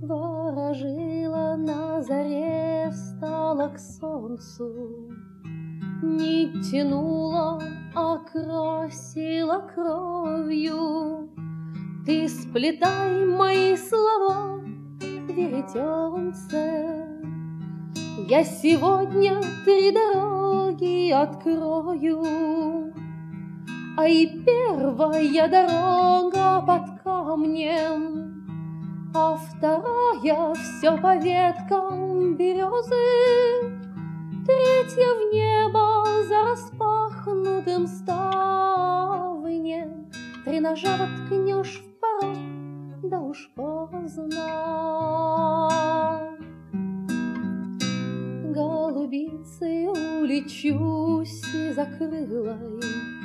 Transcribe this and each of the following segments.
Ворожила на заре, встала к солнцу, не тянула, а красила кровью. Ты сплетай мои слова в веретенце, я сегодня 3 дороги открою. А и первая дорога под камнем, а вторая все по веткам березы, третья в небо за распахнутым ставнем. 3 ножа воткнешь в порог, да уж поздно. Голубицей улечусь и за крылой,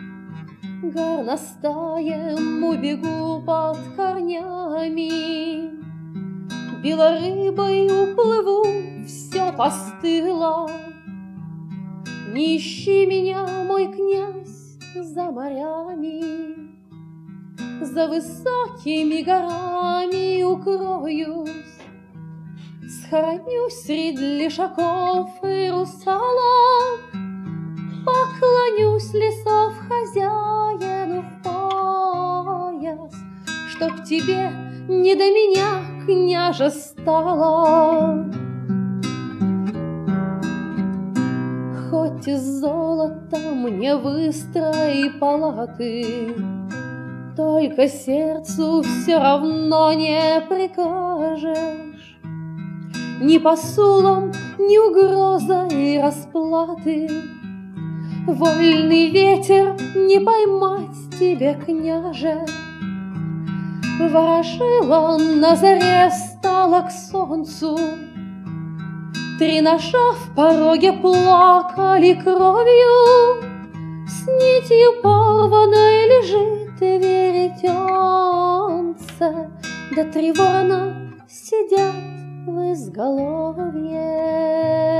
горностаем убегу под корнями, белорыбой уплыву, все постыло. Не ищи меня, мой князь, за морями, за высокими горами укроюсь, схоронюсь среди лишаков и русалок, поклонюсь лесов хозяину в пояс, чтоб тебе не до меня, княже, стало. Хоть из золота мне выстрой палаты, только сердцу все равно не прикажешь. Ни посулом, ни угрозой расплаты вольный ветер не поймать тебе, княже. Ворожила на заре, встала к солнцу, 3 ножа в пороге плакали кровью, с нитью порваной лежит веретенце, да 3 ворона сидят в изголовье.